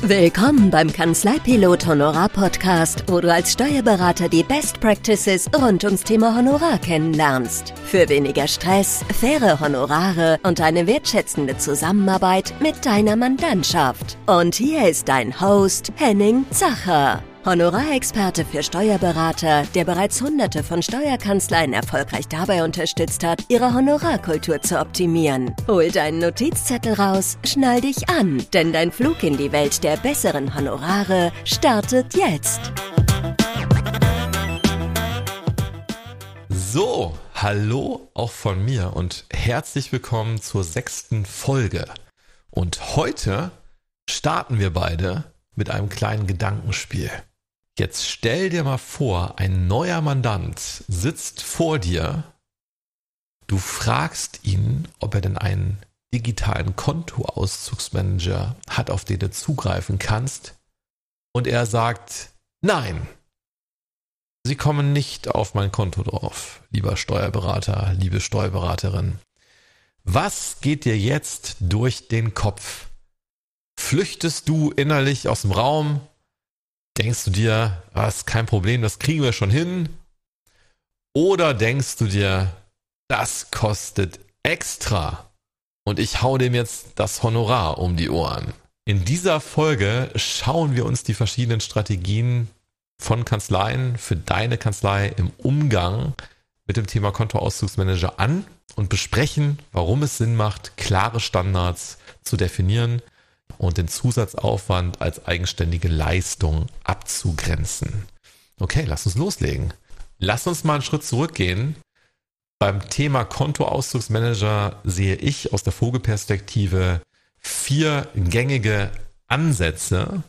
Willkommen beim Kanzleipilot Honorar Podcast, wo du als Steuerberater die Best Practices rund ums Thema Honorar kennenlernst. Für weniger Stress, faire Honorare und eine wertschätzende Zusammenarbeit mit deiner Mandantschaft. Und hier ist dein Host Henning Zacher, Honorarexperte für Steuerberater, der bereits Hunderte von Steuerkanzleien erfolgreich dabei unterstützt hat, ihre Honorarkultur zu optimieren. Hol deinen Notizzettel raus, schnall dich an, denn dein Flug in die Welt der besseren Honorare startet jetzt. So, hallo auch von mir und herzlich willkommen zur 6. Folge. Und heute starten wir beide mit einem kleinen Gedankenspiel. Jetzt stell dir mal vor, ein neuer Mandant sitzt vor dir. Du fragst ihn, ob er denn einen digitalen Kontoauszugsmanager hat, auf den du zugreifen kannst. Und er sagt, nein, Sie kommen nicht auf mein Konto drauf, lieber Steuerberater, liebe Steuerberaterin. Was geht dir jetzt durch den Kopf? Flüchtest du innerlich aus dem Raum? Denkst du dir, das ist kein Problem, das kriegen wir schon hin? Oder denkst du dir, das kostet extra und ich hau dem jetzt das Honorar um die Ohren? In dieser Folge schauen wir uns die verschiedenen Strategien von Kanzleien für deine Kanzlei im Umgang mit dem Thema Kontoauszugsmanager an und besprechen, warum es Sinn macht, klare Standards zu definieren und den Zusatzaufwand als eigenständige Leistung abzugrenzen. Okay, lass uns loslegen. Lass uns mal einen Schritt zurückgehen. Beim Thema Kontoauszugsmanager sehe ich aus der Vogelperspektive 4 gängige Ansätze.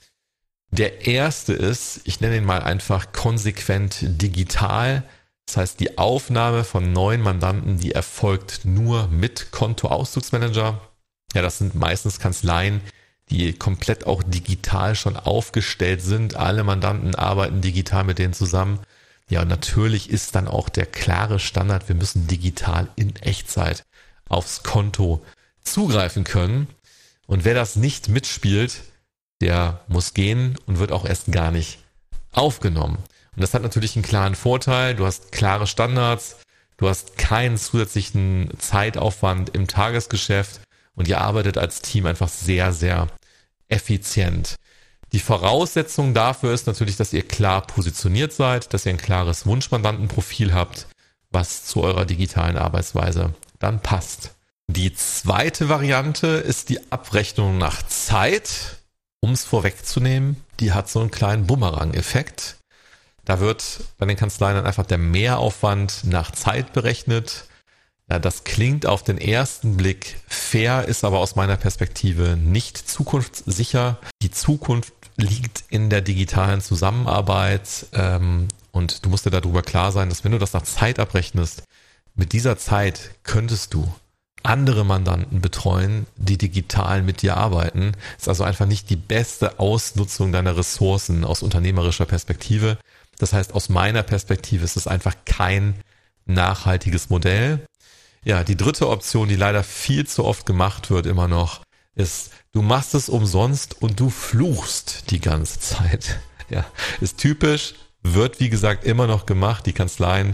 Der erste ist, ich nenne ihn mal einfach konsequent digital. Das heißt, die Aufnahme von neuen Mandanten, die erfolgt nur mit Kontoauszugsmanager. Ja, das sind meistens Kanzleien, die komplett auch digital schon aufgestellt sind. Alle Mandanten arbeiten digital mit denen zusammen. Ja, und natürlich ist dann auch der klare Standard, wir müssen digital in Echtzeit aufs Konto zugreifen können. Und wer das nicht mitspielt, der muss gehen und wird auch erst gar nicht aufgenommen. Und das hat natürlich einen klaren Vorteil. Du hast klare Standards, du hast keinen zusätzlichen Zeitaufwand im Tagesgeschäft. Und ihr arbeitet als Team einfach sehr, sehr effizient. Die Voraussetzung dafür ist natürlich, dass ihr klar positioniert seid, dass ihr ein klares Wunschmandantenprofil habt, was zu eurer digitalen Arbeitsweise dann passt. Die zweite Variante ist die Abrechnung nach Zeit. Um es vorwegzunehmen, die hat so einen kleinen Bumerang-Effekt. Da wird bei den Kanzleien dann einfach der Mehraufwand nach Zeit berechnet. Ja, das klingt auf den ersten Blick fair, ist aber aus meiner Perspektive nicht zukunftssicher. Die Zukunft liegt in der digitalen Zusammenarbeit und du musst dir darüber klar sein, dass wenn du das nach Zeit abrechnest, mit dieser Zeit könntest du andere Mandanten betreuen, die digital mit dir arbeiten. Ist also einfach nicht die beste Ausnutzung deiner Ressourcen aus unternehmerischer Perspektive. Das heißt, aus meiner Perspektive ist es einfach kein nachhaltiges Modell. Ja, die dritte Option, die leider viel zu oft gemacht wird immer noch, ist, du machst es umsonst und du fluchst die ganze Zeit. Ja, ist typisch, wird wie gesagt immer noch gemacht. Die Kanzleien,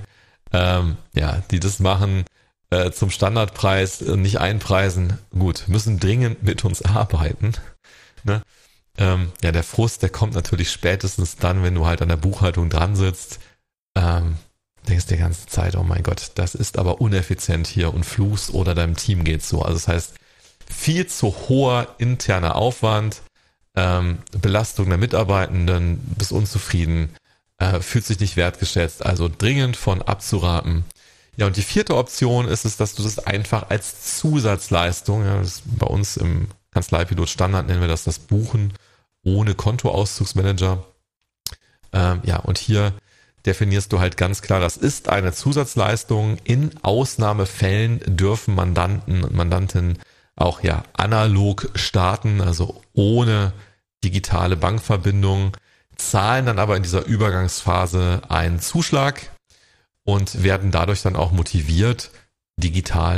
die das machen, zum Standardpreis nicht einpreisen, gut, müssen dringend mit uns arbeiten. Ne? Der Frust, der kommt natürlich spätestens dann, wenn du halt an der Buchhaltung dran sitzt, denkst die ganze Zeit, oh mein Gott, das ist aber uneffizient hier und fluchst oder deinem Team geht's so. Also das heißt, viel zu hoher interner Aufwand, Belastung der Mitarbeitenden, bist unzufrieden, fühlt sich nicht wertgeschätzt, also dringend von abzuraten. Ja, und die vierte Option ist es, dass du das einfach als Zusatzleistung, ja, das bei uns im Kanzleipilot Standard nennen wir das Buchen ohne Kontoauszugsmanager. Und hier definierst du halt ganz klar, das ist eine Zusatzleistung. In Ausnahmefällen dürfen Mandanten und Mandantinnen auch analog starten, also ohne digitale Bankverbindung, zahlen dann aber in dieser Übergangsphase einen Zuschlag und werden dadurch dann auch motiviert, digital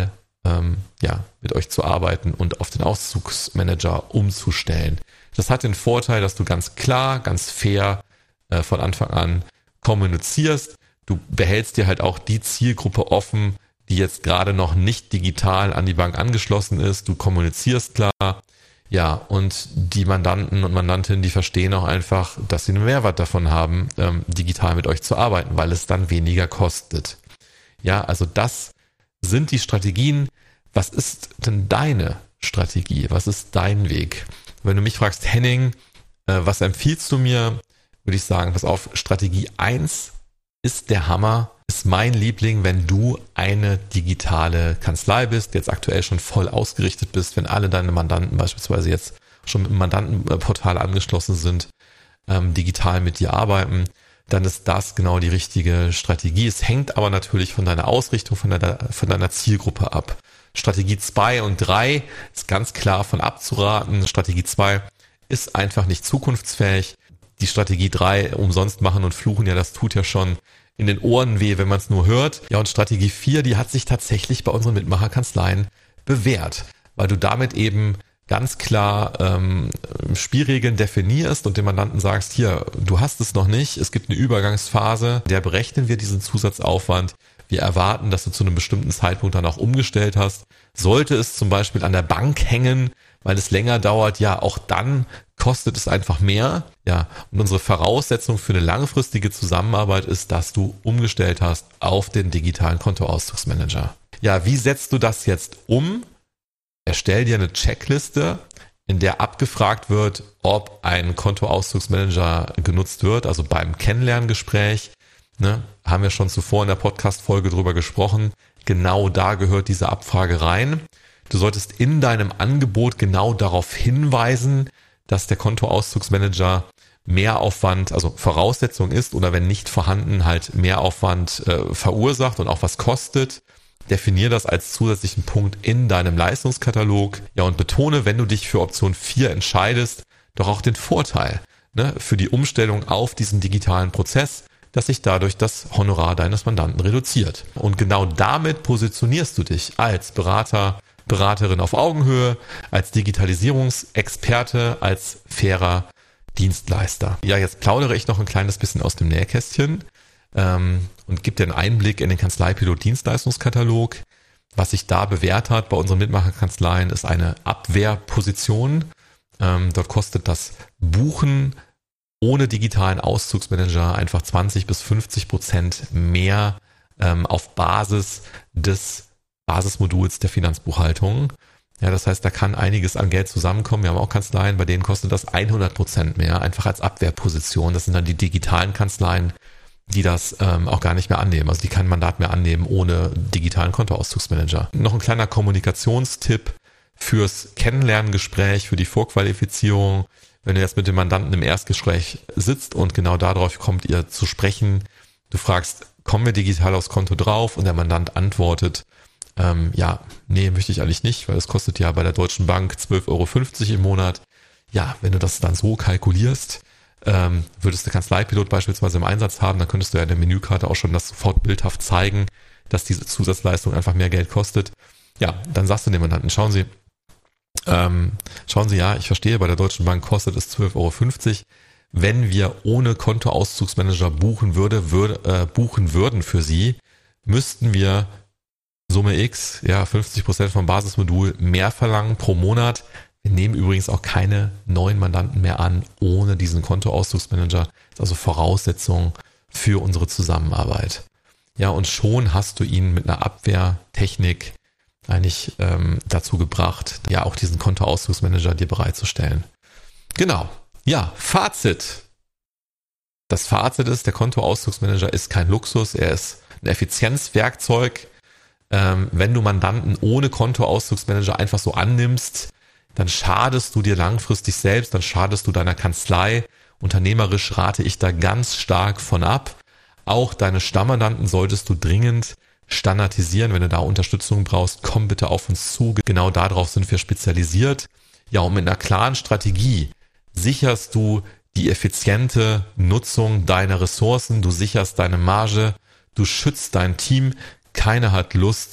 mit euch zu arbeiten und auf den Auszugsmanager umzustellen. Das hat den Vorteil, dass du ganz klar, ganz fair von Anfang an kommunizierst. Du behältst dir halt auch die Zielgruppe offen, die jetzt gerade noch nicht digital an die Bank angeschlossen ist. Du kommunizierst klar. Ja, und die Mandanten und Mandantinnen, die verstehen auch einfach, dass sie einen Mehrwert davon haben, digital mit euch zu arbeiten, weil es dann weniger kostet. Ja, also das sind die Strategien. Was ist denn deine Strategie? Was ist dein Weg? Wenn du mich fragst, Henning, was empfiehlst du mir? Würde ich sagen, pass auf, Strategie 1 ist der Hammer, ist mein Liebling, wenn du eine digitale Kanzlei bist, jetzt aktuell schon voll ausgerichtet bist, wenn alle deine Mandanten beispielsweise jetzt schon mit dem Mandantenportal angeschlossen sind, digital mit dir arbeiten, dann ist das genau die richtige Strategie. Es hängt aber natürlich von deiner Ausrichtung, von deiner Zielgruppe ab. Strategie 2 und 3 ist ganz klar von abzuraten. Strategie 2 ist einfach nicht zukunftsfähig. Die Strategie 3, umsonst machen und fluchen, ja, das tut ja schon in den Ohren weh, wenn man es nur hört. Ja, und Strategie 4, die hat sich tatsächlich bei unseren Mitmacherkanzleien bewährt, weil du damit eben ganz klar Spielregeln definierst und dem Mandanten sagst, hier, du hast es noch nicht, es gibt eine Übergangsphase, der berechnen wir diesen Zusatzaufwand. Wir erwarten, dass du zu einem bestimmten Zeitpunkt dann auch umgestellt hast. Sollte es zum Beispiel an der Bank hängen, weil es länger dauert, ja, auch dann kostet es einfach mehr. Ja, und unsere Voraussetzung für eine langfristige Zusammenarbeit ist, dass du umgestellt hast auf den digitalen Kontoauszugsmanager. Ja, wie setzt du das jetzt um? Erstell dir eine Checkliste, in der abgefragt wird, ob ein Kontoauszugsmanager genutzt wird, also beim Kennenlerngespräch. Haben wir schon zuvor in der Podcast-Folge drüber gesprochen. Genau da gehört diese Abfrage rein. Du solltest in deinem Angebot genau darauf hinweisen, dass der Kontoauszugsmanager Mehraufwand, also Voraussetzung ist oder wenn nicht vorhanden, halt Mehraufwand verursacht und auch was kostet. Definier das als zusätzlichen Punkt in deinem Leistungskatalog. Ja, und betone, wenn du dich für Option 4 entscheidest, doch auch den Vorteil für die Umstellung auf diesen digitalen Prozess, dass sich dadurch das Honorar deines Mandanten reduziert. Und genau damit positionierst du dich als Berater, Beraterin auf Augenhöhe, als Digitalisierungsexperte, als fairer Dienstleister. Ja, jetzt plaudere ich noch ein kleines bisschen aus dem Nähkästchen und gebe dir einen Einblick in den Kanzleipilot-Dienstleistungskatalog. Was sich da bewährt hat bei unseren Mitmacherkanzleien ist eine Abwehrposition. Dort kostet das Buchen ohne digitalen Auszugsmanager einfach 20-50% mehr auf Basis des Basismoduls der Finanzbuchhaltung. Ja, das heißt, da kann einiges an Geld zusammenkommen. Wir haben auch Kanzleien, bei denen kostet das 100% mehr, einfach als Abwehrposition. Das sind dann die digitalen Kanzleien, die das auch gar nicht mehr annehmen. Also die kein Mandat mehr annehmen ohne digitalen Kontoauszugsmanager. Noch ein kleiner Kommunikationstipp fürs Kennenlerngespräch, für die Vorqualifizierung. Wenn du jetzt mit dem Mandanten im Erstgespräch sitzt und genau darauf kommt ihr zu sprechen, du fragst, kommen wir digital aufs Konto drauf? Und der Mandant antwortet, nee, möchte ich eigentlich nicht, weil es kostet ja bei der Deutschen Bank 12,50 € im Monat. Ja, wenn du das dann so kalkulierst, würdest du Kanzleipilot beispielsweise im Einsatz haben, dann könntest du ja in der Menükarte auch schon das sofort bildhaft zeigen, dass diese Zusatzleistung einfach mehr Geld kostet. Ja, dann sagst du dem Mandanten, schauen Sie, ja, ich verstehe, bei der Deutschen Bank kostet es 12,50 €. Wenn wir ohne Kontoauszugsmanager buchen würden für Sie, müssten wir Summe X, ja, 50% vom Basismodul mehr verlangen pro Monat. Wir nehmen übrigens auch keine neuen Mandanten mehr an ohne diesen Kontoauszugsmanager. Das ist also Voraussetzung für unsere Zusammenarbeit. Ja, und schon hast du ihn mit einer Abwehrtechnik eigentlich dazu gebracht, ja, auch diesen Kontoauszugsmanager dir bereitzustellen. Genau. Ja, Fazit. Das Fazit ist, der Kontoauszugsmanager ist kein Luxus, er ist ein Effizienzwerkzeug. Wenn du Mandanten ohne Kontoauszugsmanager einfach so annimmst, dann schadest du dir langfristig selbst, dann schadest du deiner Kanzlei. Unternehmerisch rate ich da ganz stark von ab. Auch deine Stammmandanten solltest du dringend standardisieren. Wenn du da Unterstützung brauchst, komm bitte auf uns zu. Genau darauf sind wir spezialisiert. Ja, und mit einer klaren Strategie sicherst du die effiziente Nutzung deiner Ressourcen, du sicherst deine Marge, du schützt dein Team. Keiner hat Lust,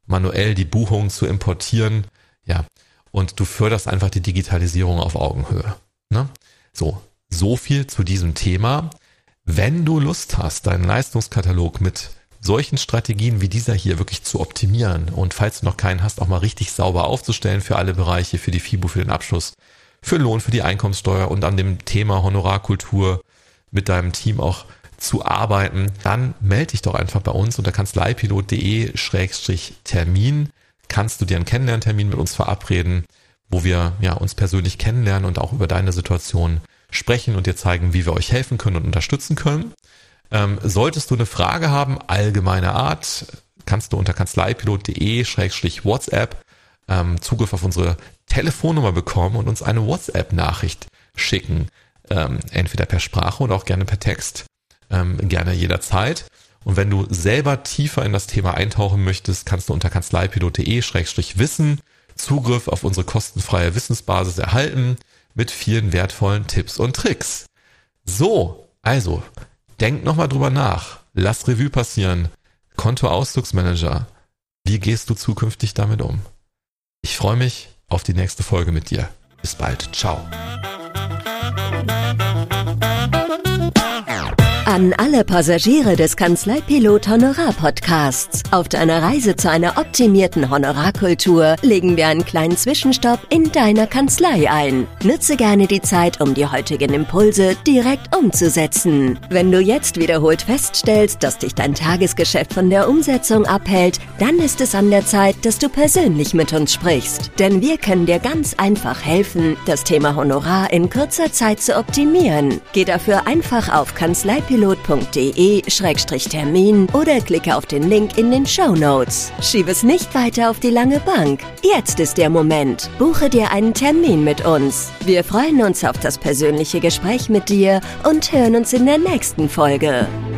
manuell die Buchungen zu importieren. Ja, und du förderst einfach die Digitalisierung auf Augenhöhe. Ne? So viel zu diesem Thema. Wenn du Lust hast, deinen Leistungskatalog mit solchen Strategien wie dieser hier wirklich zu optimieren und falls du noch keinen hast, auch mal richtig sauber aufzustellen für alle Bereiche, für die FIBO, für den Abschluss, für Lohn, für die Einkommenssteuer und an dem Thema Honorarkultur mit deinem Team auch zu arbeiten, dann melde dich doch einfach bei uns unter kanzleipilot.de/Termin. Kannst du dir einen Kennenlerntermin mit uns verabreden, wo wir uns persönlich kennenlernen und auch über deine Situation sprechen und dir zeigen, wie wir euch helfen können und unterstützen können. Solltest du eine Frage haben, allgemeiner Art, kannst du unter kanzleipilot.de/WhatsApp Zugriff auf unsere Telefonnummer bekommen und uns eine WhatsApp-Nachricht schicken. Entweder per Sprache oder auch gerne per Text. Gerne jederzeit. Und wenn du selber tiefer in das Thema eintauchen möchtest, kannst du unter kanzleipilot.de/Wissen Zugriff auf unsere kostenfreie Wissensbasis erhalten mit vielen wertvollen Tipps und Tricks. So, also, denk nochmal drüber nach. Lass Revue passieren. Kontoauszugsmanager. Wie gehst du zukünftig damit um? Ich freue mich auf die nächste Folge mit dir. Bis bald. Ciao. An alle Passagiere des Kanzleipilot Honorar-Podcasts. Auf deiner Reise zu einer optimierten Honorarkultur legen wir einen kleinen Zwischenstopp in deiner Kanzlei ein. Nutze gerne die Zeit, um die heutigen Impulse direkt umzusetzen. Wenn du jetzt wiederholt feststellst, dass dich dein Tagesgeschäft von der Umsetzung abhält, dann ist es an der Zeit, dass du persönlich mit uns sprichst. Denn wir können dir ganz einfach helfen, das Thema Honorar in kurzer Zeit zu optimieren. Geh dafür einfach auf kanzleipilot.de/Termin oder klicke auf den Link in den Shownotes. Schieb es nicht weiter auf die lange Bank. Jetzt ist der Moment. Buche dir einen Termin mit uns. Wir freuen uns auf das persönliche Gespräch mit dir und hören uns in der nächsten Folge.